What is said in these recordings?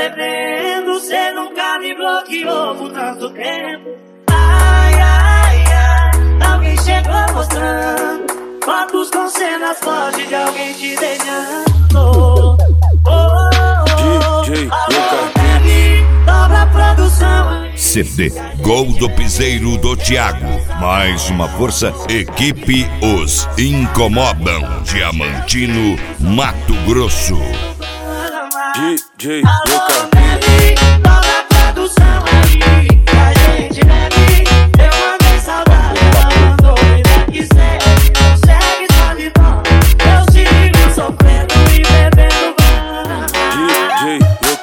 bebendo, cê nunca me bloqueou por tanto tempo. Ai, ai, ai, alguém chegou mostrando fotos com cenas fortes de alguém te beijando. DJ dobra a produção. CD Gol do Piseiro do Thiago. Mais uma força, equipe Os Incomodam, Diamantino, Mato Grosso. DJ dobra a produção aí, que a gente bebe. Eu mandei saudade, ela mandou me dar que segue. Consegue só de bom, eu sigo sofrendo e bebendo. DJ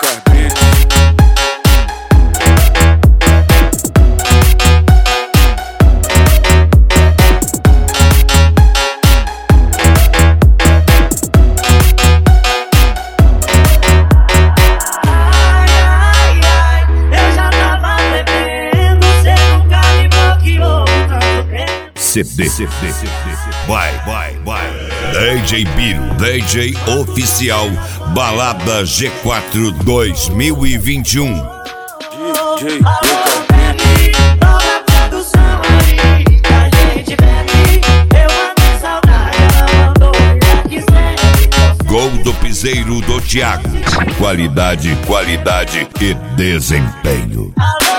CD. Vai. DJ Biro, DJ oficial, Balada G4 2021. DJ dobra a produção aí, que a gente bebe. Eu mandei saudade, ela mandou me dar que segue. Gol do Piseiro do Thiago. Qualidade e desempenho. Alô,